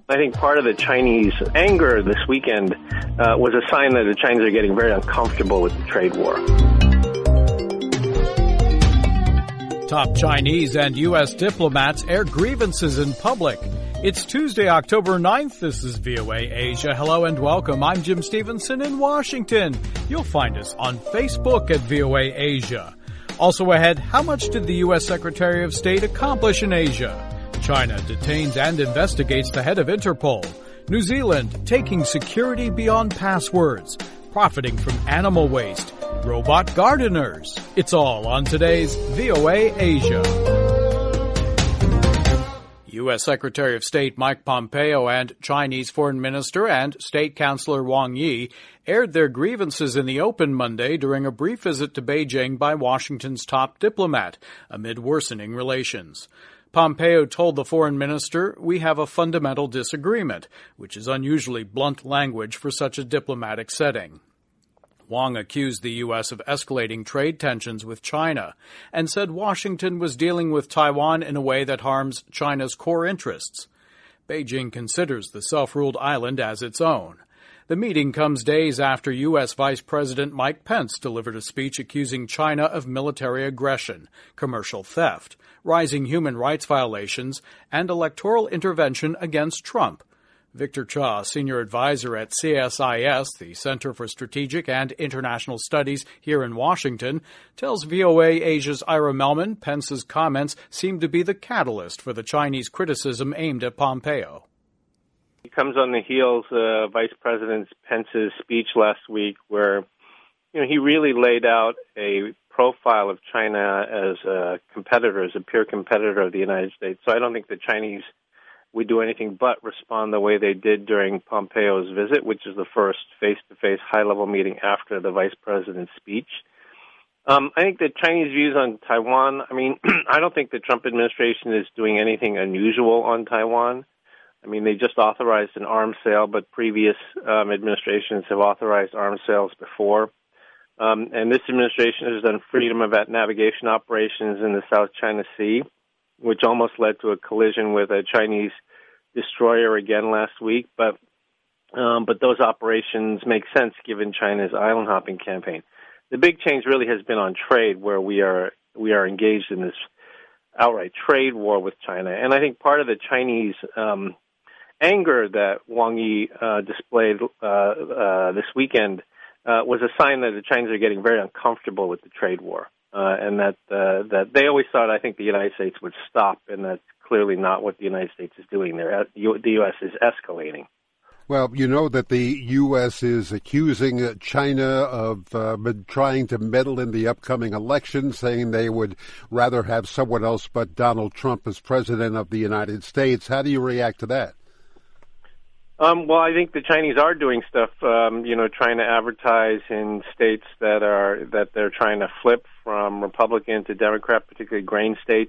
I think part of the Chinese anger this weekend was a sign that the Chinese are getting very uncomfortable with the trade war. Top Chinese and U.S. diplomats air grievances in public. It's Tuesday, October 9th. This is VOA Asia. Hello and welcome. I'm Jim Stevenson in Washington. You'll find us on Facebook at VOA Asia. Also ahead, how much did the U.S. Secretary of State accomplish in Asia? China detains and investigates the head of Interpol. New Zealand taking security beyond passwords. Profiting from animal waste. Robot gardeners. It's all on today's VOA Asia. U.S. Secretary of State Mike Pompeo and Chinese Foreign Minister and State Councilor Wang Yi aired their grievances in the open Monday during a brief visit to Beijing by Washington's top diplomat amid worsening relations. Pompeo told the foreign minister, "We have a fundamental disagreement," which is unusually blunt language for such a diplomatic setting. Wang accused the U.S. of escalating trade tensions with China and said Washington was dealing with Taiwan in a way that harms China's core interests. Beijing considers the self-ruled island as its own. The meeting comes days after U.S. Vice President Mike Pence delivered a speech accusing China of military aggression, commercial theft, rising human rights violations, and electoral intervention against Trump. Victor Cha, senior advisor at CSIS, the Center for Strategic and International Studies here in Washington, tells VOA Asia's Ira Melman Pence's comments seem to be the catalyst for the Chinese criticism aimed at Pompeo. It comes on the heels of Vice President Pence's speech last week where he really laid out a profile of China as a competitor, as a peer competitor of the United States. So I don't think the Chinese would do anything but respond the way they did during Pompeo's visit, which is the first face-to-face high-level meeting after the vice president's speech. I think the Chinese views on Taiwan, I don't think the Trump administration is doing anything unusual on Taiwan. They just authorized an arms sale, but previous administrations have authorized arms sales before. And this administration has done freedom of navigation operations in the South China Sea, which almost led to a collision with a Chinese destroyer again last week. But those operations make sense given China's island hopping campaign. The big change really has been on trade, where we are engaged in this outright trade war with China. And I think part of the Chinese anger that Wang Yi displayed this weekend was a sign that the Chinese are getting very uncomfortable with the trade war, and that they always thought, I think, the United States would stop, and that's clearly not what the United States is doing there. The U.S. is escalating. Well, you know that the U.S. is accusing China of trying to meddle in the upcoming election, saying they would rather have someone else but Donald Trump as president of the United States. How do you react to that? Well, I think the Chinese are doing stuff, trying to advertise in states that they're trying to flip from Republican to Democrat, particularly grain states.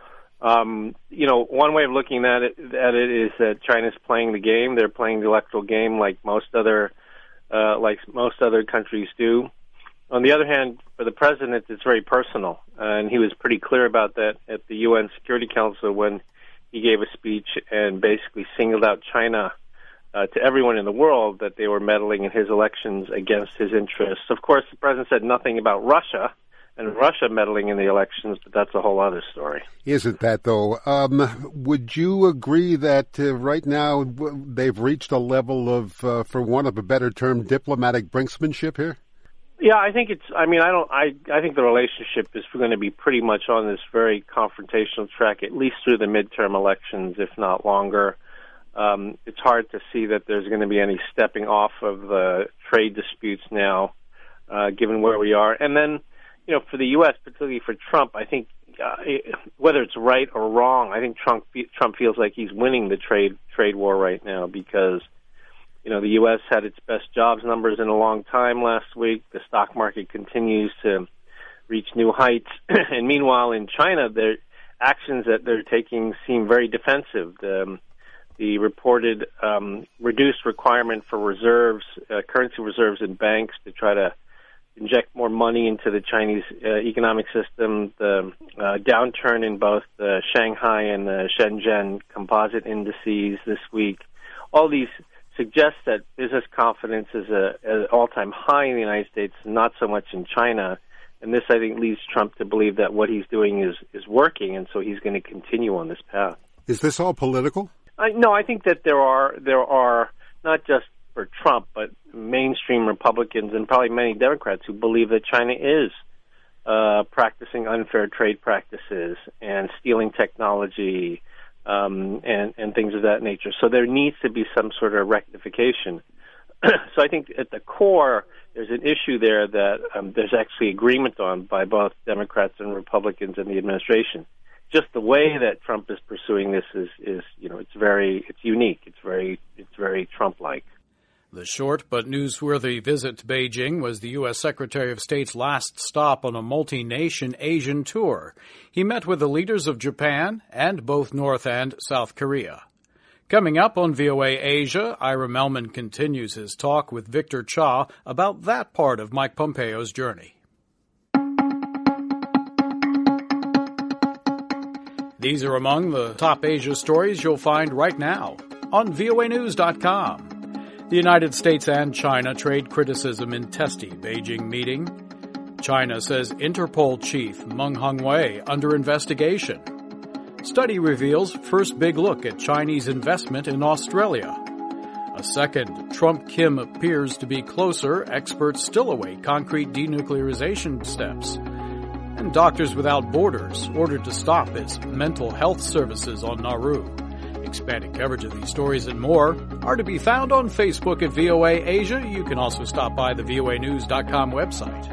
One way of looking at it is that China's playing the game. They're playing the electoral game like most other countries do. On the other hand, for the president, it's very personal, and he was pretty clear about that at the UN Security Council when he gave a speech and basically singled out China to everyone in the world that they were meddling in his elections against his interests. Of course, the president said nothing about Russia and Russia meddling in the elections, but that's a whole other story. Isn't that, though? Would you agree that right now they've reached a level of, for want of a better term, diplomatic brinksmanship here? Yeah, I think I think the relationship is going to be pretty much on this very confrontational track, at least through the midterm elections, if not longer. It's hard to see that there's going to be any stepping off of the trade disputes now, given where we are. And then, for the U.S., particularly for Trump, I think whether it's right or wrong, I think Trump feels like he's winning the trade war right now because, the U.S. had its best jobs numbers in a long time last week. The stock market continues to reach new heights. And meanwhile, in China, their actions that they're taking seem very defensive. The reported reduced requirement for reserves, currency reserves in banks to try to inject more money into the Chinese economic system, the downturn in both the Shanghai and the Shenzhen composite indices this week, all these suggest that business confidence is at an all-time high in the United States, not so much in China. And this, I think, leads Trump to believe that what he's doing is working, and so he's going to continue on this path. Is this all political? No, I think that there are not just for Trump, but mainstream Republicans and probably many Democrats who believe that China is practicing unfair trade practices and stealing technology and things of that nature. So there needs to be some sort of rectification. So I think at the core, there's an issue there that there's actually agreement on by both Democrats and Republicans in the administration. Just the way that Trump is pursuing this is it's unique. It's very Trump-like. The short but newsworthy visit to Beijing was the U.S. Secretary of State's last stop on a multi-nation Asian tour. He met with the leaders of Japan and both North and South Korea. Coming up on VOA Asia, Ira Mellman continues his talk with Victor Cha about that part of Mike Pompeo's journey. These are among the top Asia stories you'll find right now on voanews.com. The United States and China trade criticism in testy Beijing meeting. China says Interpol chief Meng Hongwei under investigation. Study reveals first big look at Chinese investment in Australia. A second, Trump-Kim appears to be closer. Experts still await concrete denuclearization steps. And Doctors Without Borders ordered to stop its mental health services on Nauru. Expanded coverage of these stories and more are to be found on Facebook at VOA Asia. You can also stop by the voanews.com website.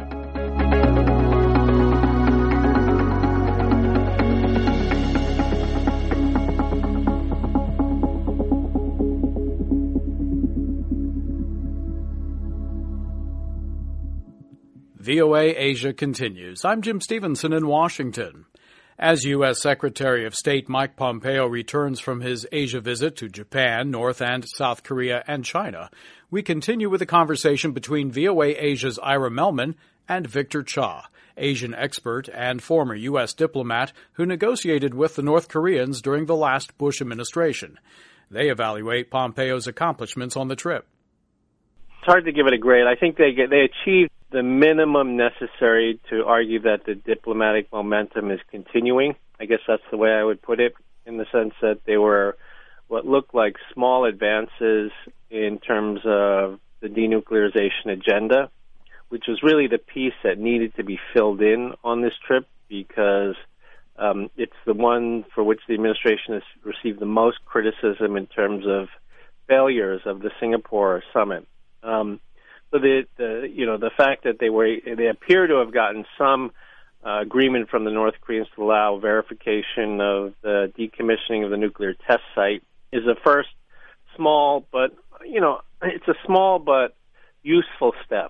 VOA Asia continues. I'm Jim Stevenson in Washington. As U.S. Secretary of State Mike Pompeo returns from his Asia visit to Japan, North and South Korea, and China, we continue with a conversation between VOA Asia's Ira Mellman and Victor Cha, Asian expert and former U.S. diplomat who negotiated with the North Koreans during the last Bush administration. They evaluate Pompeo's accomplishments on the trip. It's hard to give it a grade. I think they achieved the minimum necessary to argue that the diplomatic momentum is continuing. I guess that's the way I would put it, in the sense that they were what looked like small advances in terms of the denuclearization agenda, which was really the piece that needed to be filled in on this trip, because it's the one for which the administration has received the most criticism in terms of failures of the Singapore summit. So the fact that they appear to have gotten some agreement from the North Koreans to allow verification of the decommissioning of the nuclear test site is a first small, but it's a small but useful step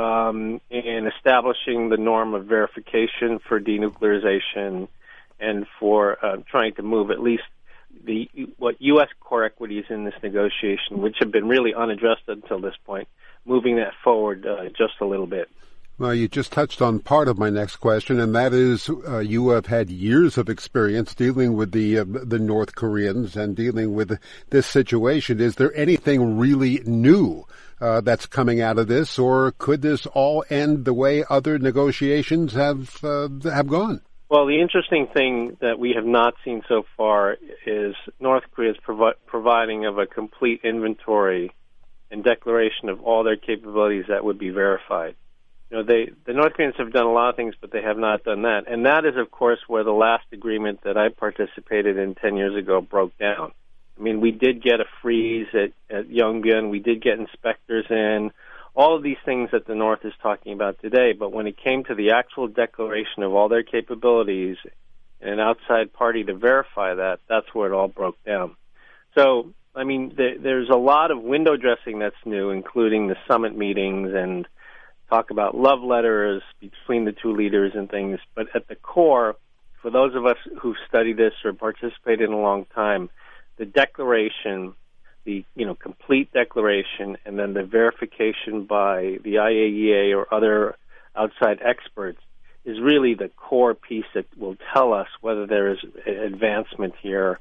in establishing the norm of verification for denuclearization and for trying to move at least what U.S. core equities in this negotiation, which have been really unaddressed until this point, moving that forward just a little bit. Well, you just touched on part of my next question, and that is you have had years of experience dealing with the North Koreans and dealing with this situation. Is there anything really new that's coming out of this, or could this all end the way other negotiations have gone? Well, the interesting thing that we have not seen so far is North Korea's providing of a complete inventory and declaration of all their capabilities that would be verified. The North Koreans have done a lot of things, but they have not done that. And that is, of course, where the last agreement that I participated in 10 years ago broke down. I mean, we did get a freeze at Yongbyon. We did get inspectors in. All of these things that the North is talking about today, but when it came to the actual declaration of all their capabilities and an outside party to verify that, that's where it all broke down. So, I mean, there's a lot of window dressing that's new, including the summit meetings and talk about love letters between the two leaders and things. But at the core, for those of us who've studied this or participated in a long time, the declaration, the complete declaration, and then the verification by the IAEA or other outside experts is really the core piece that will tell us whether there is advancement here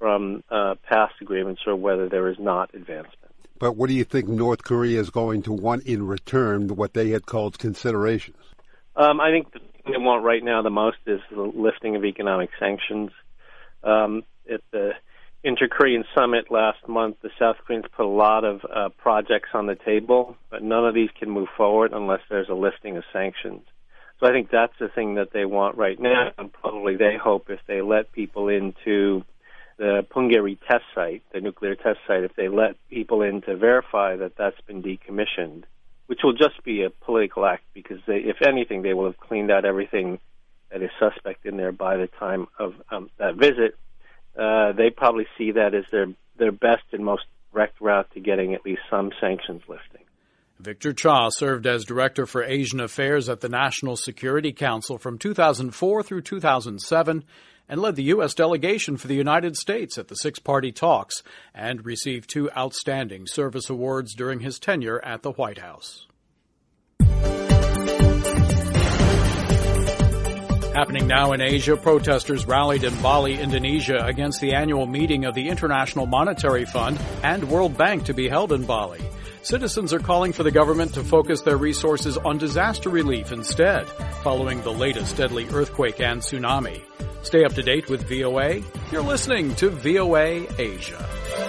from past agreements or whether there is not advancement. But what do you think North Korea is going to want in return, what they had called considerations? I think the thing they want right now the most is the lifting of economic sanctions. At the Inter-Korean Summit last month, the South Koreans put a lot of projects on the table, but none of these can move forward unless there's a lifting of sanctions. So I think that's the thing that they want right now, and probably they hope if they let people into the Punggye-ri test site, the nuclear test site, if they let people in to verify that that's been decommissioned, which will just be a political act because, if anything, they will have cleaned out everything that is suspect in there by the time of that visit. They probably see that as their best and most direct route to getting at least some sanctions lifting. Victor Cha served as Director for Asian Affairs at the National Security Council from 2004 through 2007 and led the U.S. delegation for the United States at the six-party talks and received 2 outstanding service awards during his tenure at the White House. Happening now in Asia, protesters rallied in Bali, Indonesia against the annual meeting of the International Monetary Fund and World Bank to be held in Bali. Citizens are calling for the government to focus their resources on disaster relief instead, following the latest deadly earthquake and tsunami. Stay up to date with VOA. You're listening to VOA Asia.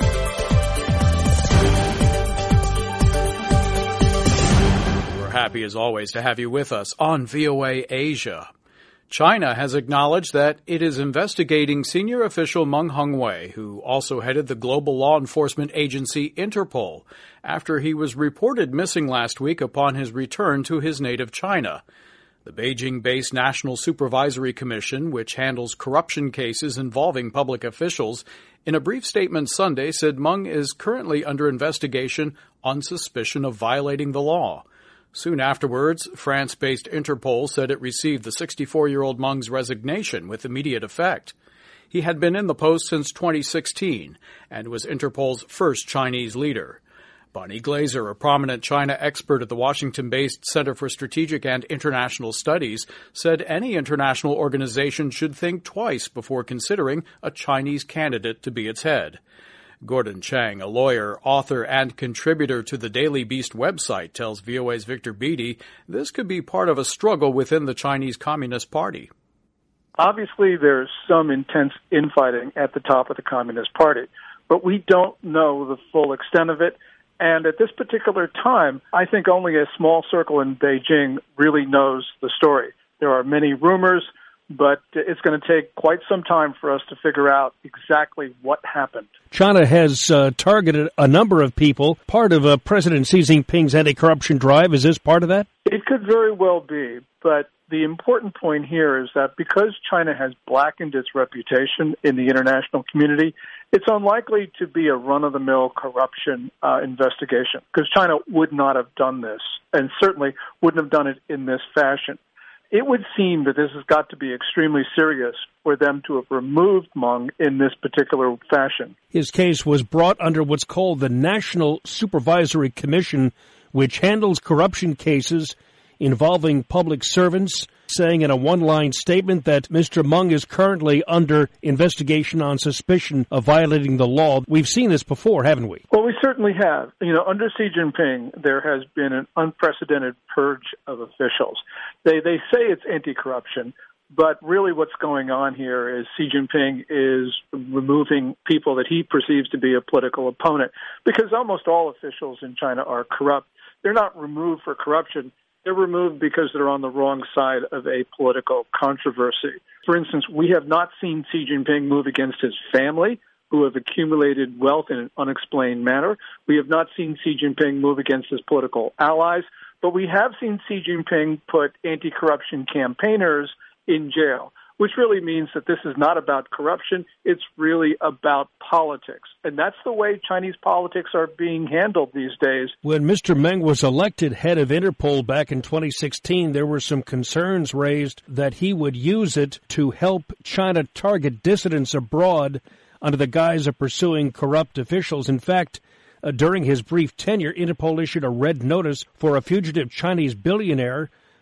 We're happy as always to have you with us on VOA Asia. China has acknowledged that it is investigating senior official Meng Hongwei, who also headed the global law enforcement agency Interpol, after he was reported missing last week upon his return to his native China. The Beijing-based National Supervisory Commission, which handles corruption cases involving public officials, in a brief statement Sunday said Meng is currently under investigation on suspicion of violating the law. Soon afterwards, France-based Interpol said it received the 64-year-old Meng's resignation with immediate effect. He had been in the post since 2016 and was Interpol's first Chinese leader. Bonnie Glaser, a prominent China expert at the Washington-based Center for Strategic and International Studies, said any international organization should think twice before considering a Chinese candidate to be its head. Gordon Chang, a lawyer, author, and contributor to the Daily Beast website, tells VOA's Victor Beattie this could be part of a struggle within the Chinese Communist Party. Obviously, there's some intense infighting at the top of the Communist Party, but we don't know the full extent of it. And at this particular time, I think only a small circle in Beijing really knows the story. There are many rumors, but it's going to take quite some time for us to figure out exactly what happened. China has targeted a number of people. Part of President Xi Jinping's anti-corruption drive, is this part of that? It could very well be, but the important point here is that because China has blackened its reputation in the international community, it's unlikely to be a run-of-the-mill corruption investigation, because China would not have done this, and certainly wouldn't have done it in this fashion. It would seem that this has got to be extremely serious for them to have removed Meng in this particular fashion. His case was brought under what's called the National Supervisory Commission, which handles corruption cases involving public servants, saying in a one-line statement that Mr. Meng is currently under investigation on suspicion of violating the law. We've seen this before, haven't we? Well, we certainly have. Under Xi Jinping, there has been an unprecedented purge of officials. They say it's anti-corruption, but really what's going on here is Xi Jinping is removing people that he perceives to be a political opponent, because almost all officials in China are corrupt. They're not removed for corruption. They're removed because they're on the wrong side of a political controversy. For instance, we have not seen Xi Jinping move against his family, who have accumulated wealth in an unexplained manner. We have not seen Xi Jinping move against his political allies, but we have seen Xi Jinping put anti-corruption campaigners in jail, which really means that this is not about corruption. It's really about politics. And that's the way Chinese politics are being handled these days. When Mr. Meng was elected head of Interpol back in 2016, there were some concerns raised that he would use it to help China target dissidents abroad under the guise of pursuing corrupt officials. In fact, during his brief tenure, Interpol issued a red notice for a fugitive Chinese billionaire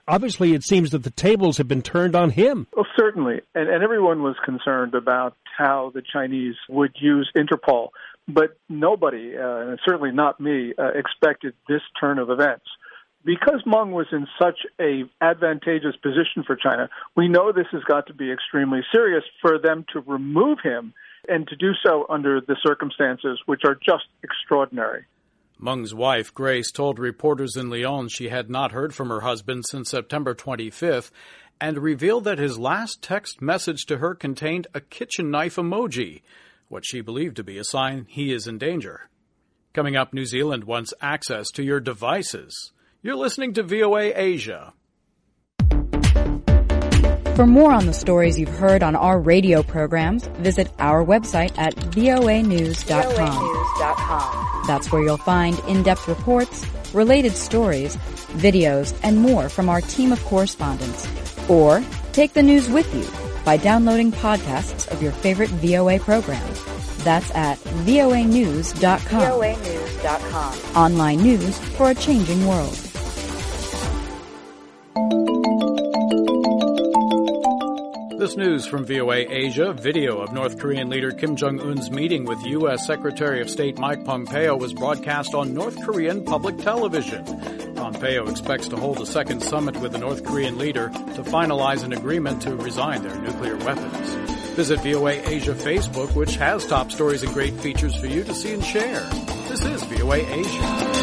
Obviously, it seems that the tables have been turned on him. Oh, certainly. And everyone was concerned about how the Chinese would use Interpol. But nobody, and certainly not me, expected this turn of events. Because Meng was in such a advantageous position for China, we know this has got to be extremely serious for them to remove him and to do so under the circumstances, which are just extraordinary. Meng's wife, Grace, told reporters in Lyon she had not heard from her husband since September 25th and revealed that his last text message to her contained a kitchen knife emoji, what she believed to be a sign he is in danger. Coming up, New Zealand wants access to your devices. You're listening to VOA Asia. For more on the stories you've heard on our radio programs, visit our website at voanews.com. That's where you'll find in-depth reports, related stories, videos, and more from our team of correspondents. Or take the news with you by downloading podcasts of your favorite VOA programs. That's at voanews.com. voanews.com. Online news for a changing world. This news from VOA Asia. Video of North Korean leader Kim Jong-un's meeting with U.S. Secretary of State Mike Pompeo was broadcast on North Korean public television. Pompeo expects to hold a second summit with the North Korean leader to finalize an agreement to resign their nuclear weapons. Visit VOA Asia Facebook, which has top stories and great features for you to see and share. This is VOA Asia.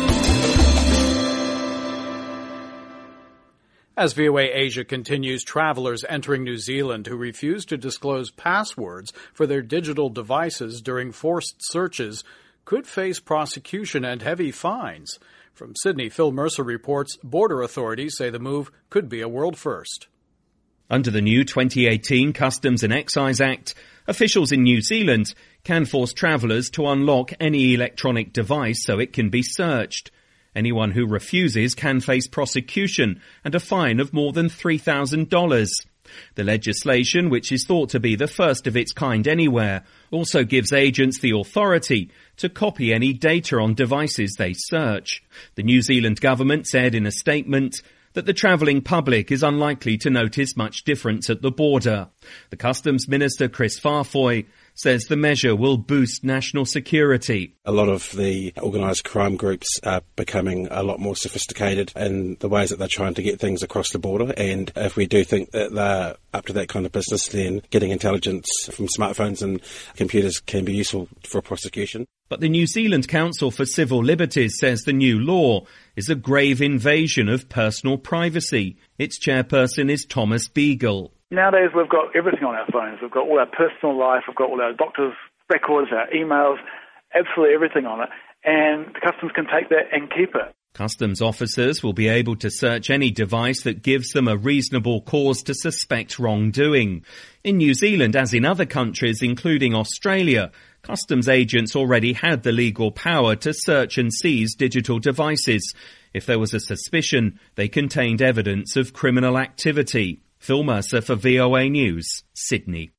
As VOA Asia continues, travelers entering New Zealand who refuse to disclose passwords for their digital devices during forced searches could face prosecution and heavy fines. From Sydney, Phil Mercer reports border authorities say the move could be a world first. Under the new 2018 Customs and Excise Act, officials in New Zealand can force travellers to unlock any electronic device so it can be searched. Anyone who refuses can face prosecution and a fine of more than $3,000. The legislation, which is thought to be the first of its kind anywhere, also gives agents the authority to copy any data on devices they search. The New Zealand government said in a statement that the travelling public is unlikely to notice much difference at the border. The Customs Minister, Chris Farfoy, says the measure will boost national security. A lot of the organised crime groups are becoming a lot more sophisticated in the ways that they're trying to get things across the border, and if we do think that they're up to that kind of business, then getting intelligence from smartphones and computers can be useful for prosecution. But the New Zealand Council for Civil Liberties says the new law is a grave invasion of personal privacy. Its chairperson is Thomas Beagle. Nowadays, we've got everything on our phones. We've got all our personal life, we've got all our doctor's records, our emails, absolutely everything on it. And the Customs can take that and keep it. Customs officers will be able to search any device that gives them a reasonable cause to suspect wrongdoing. In New Zealand, as in other countries, including Australia, customs agents already had the legal power to search and seize digital devices. If there was a suspicion, they contained evidence of criminal activity. Phil Mercer for VOA News, Sydney.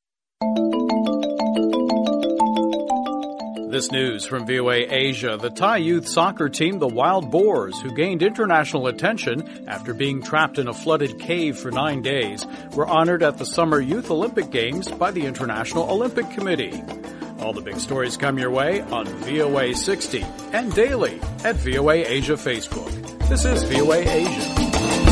This news from VOA Asia. The Thai youth soccer team, the Wild Boars, who gained international attention after being trapped in a flooded cave for 9 days, were honored at the Summer Youth Olympic Games by the International Olympic Committee. All the big stories come your way on VOA 60 and daily at VOA Asia Facebook. This is VOA Asia.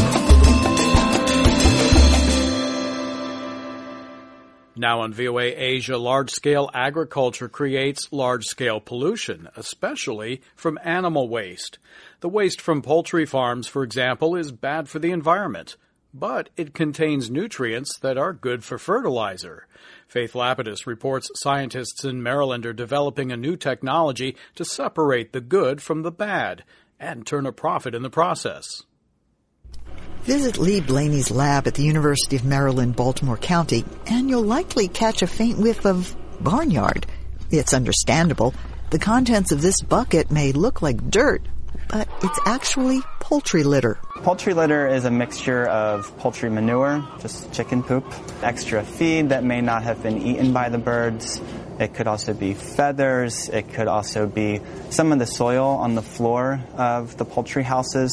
Now on VOA Asia, large-scale agriculture creates large-scale pollution, especially from animal waste. The waste from poultry farms, for example, is bad for the environment, but it contains nutrients that are good for fertilizer. Faith Lapidus reports scientists in Maryland are developing a new technology to separate the good from the bad and turn a profit in the process. Visit Lee Blaney's lab at the University of Maryland, Baltimore County, and you'll likely catch a faint whiff of barnyard. It's understandable. The contents of this bucket may look like dirt, but it's actually poultry litter. Poultry litter is a mixture of poultry manure, just chicken poop, extra feed that may not have been eaten by the birds. It could also be feathers. It could also be some of the soil on the floor of the poultry houses.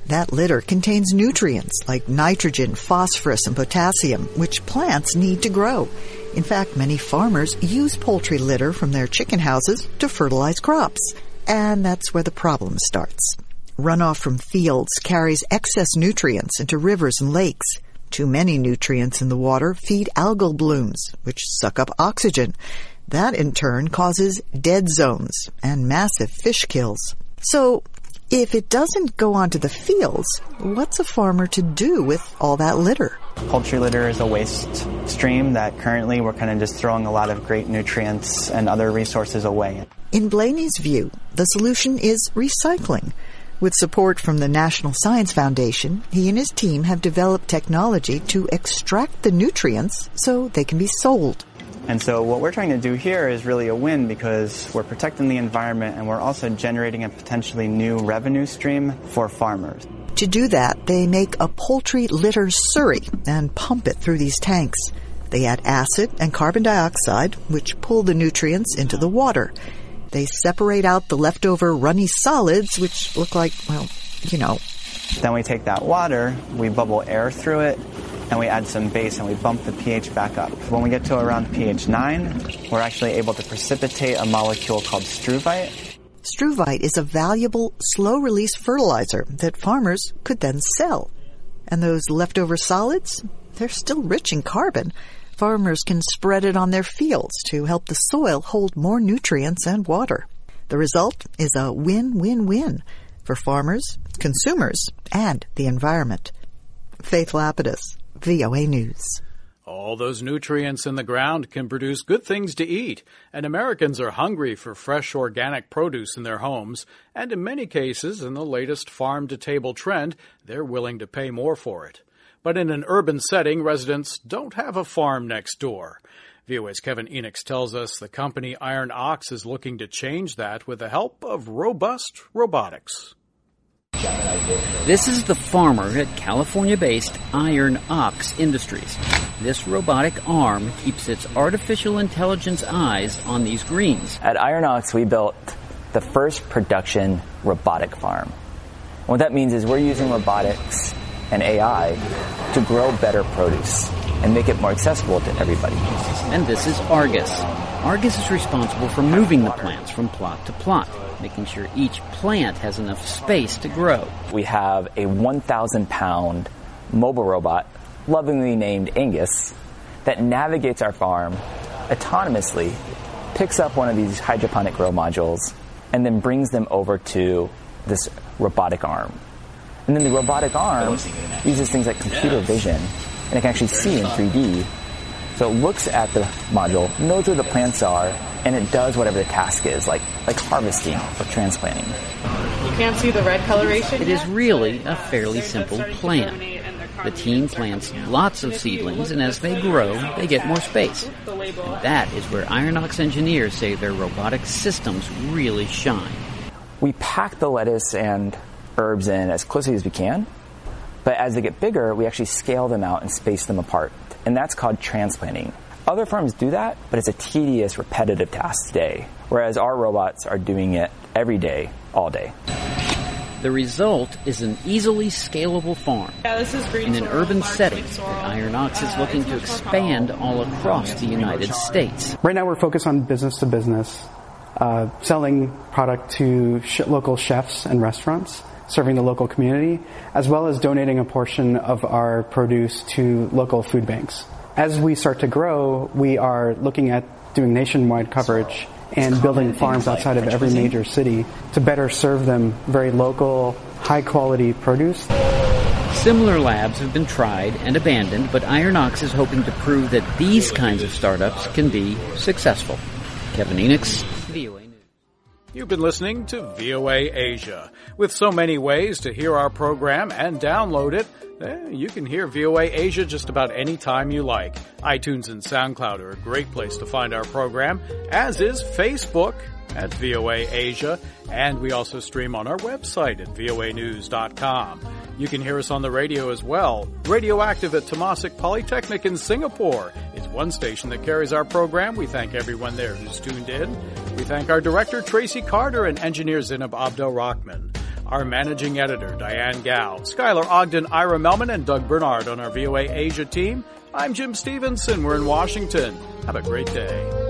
That litter contains nutrients like nitrogen, phosphorus, and potassium, which plants need to grow. In fact, many farmers use poultry litter from their chicken houses to fertilize crops. And that's where the problem starts. Runoff from fields carries excess nutrients into rivers and lakes. Too many nutrients in the water feed algal blooms, which suck up oxygen. That, in turn, causes dead zones and massive fish kills. So, if it doesn't go onto the fields, what's a farmer to do with all that litter? Poultry litter is a waste stream that currently we're kind of just throwing a lot of great nutrients and other resources away. In Blaney's view, the solution is recycling. With support from the National Science Foundation, he and his team have developed technology to extract the nutrients so they can be sold. And so what we're trying to do here is really a win because we're protecting the environment and we're also generating a potentially new revenue stream for farmers. To do that, they make a poultry litter slurry and pump it through these tanks. They add acid and carbon dioxide, which pull the nutrients into the water. They separate out the leftover runny solids, which look like, well, you know. Then we take that water, we bubble air through it, and we add some base and we bump the pH back up. When we get to around pH 9, we're actually able to precipitate a molecule called struvite. Struvite is a valuable, slow-release fertilizer that farmers could then sell. And those leftover solids, they're still rich in carbon. Farmers can spread it on their fields to help the soil hold more nutrients and water. The result is a win-win-win for farmers, consumers, and the environment. Faith Lapidus, VOA News. All those nutrients in the ground can produce good things to eat, and Americans are hungry for fresh organic produce in their homes, and in many cases, in the latest farm-to-table trend, they're willing to pay more for it. But in an urban setting, residents don't have a farm next door. VOA's Kevin Enix tells us the company Iron Ox is looking to change that with the help of robust robotics. This is the farmer at California-based Iron Ox Industries. This robotic arm keeps its artificial intelligence eyes on these greens. At Iron Ox, we built the first production robotic farm. And what that means is we're using robotics and AI to grow better produce and make it more accessible to everybody. And this is Argus. Argus is responsible for moving the plants from plot to plot, making sure each plant has enough space to grow. We have a 1,000-pound mobile robot, lovingly named Angus, that navigates our farm autonomously, picks up one of these hydroponic grow modules, and then brings them over to this robotic arm. And then the robotic arm uses things like computer vision, and it can actually see in 3D. So it looks at the module, knows where the plants are, and it does whatever the task is, like harvesting or transplanting. You can't see the red coloration. It is really a fairly simple plant. The team plants lots of seedlings, and as they grow, they get more space. And that is where Iron Ox engineers say their robotic systems really shine. We pack the lettuce and herbs in as closely as we can, but as they get bigger, we actually scale them out and space them apart. And that's called transplanting. Other farms do that, but it's a tedious, repetitive task today, whereas our robots are doing it every day, all day. The result is an easily scalable farm in an urban setting that Iron Ox is looking to expand all across the United States. Right now we're focused on business to business, selling product to local chefs and restaurants, serving the local community, as well as donating a portion of our produce to local food banks. As we start to grow, we are looking at doing nationwide coverage and building farms outside of every major city to better serve them very local, high-quality produce. Similar labs have been tried and abandoned, but Iron Ox is hoping to prove that these kinds of startups can be successful. Kevin Enix, VOA News. You've been listening to VOA Asia. With so many ways to hear our program and download it, you can hear VOA Asia just about any time you like. iTunes and SoundCloud are a great place to find our program, as is Facebook at VOA Asia, and we also stream on our website at voanews.com. You can hear us on the radio as well. Radioactive at Temasek Polytechnic in Singapore is one station that carries our program. We thank everyone there who's tuned in. We thank our director, Tracy Carter, and engineer Zinab Abdel-Rahman. Our managing editor, Diane Gao. Skylar Ogden, Ira Melman, and Doug Bernard on our VOA Asia team. I'm Jim Stevenson. We're in Washington. Have a great day.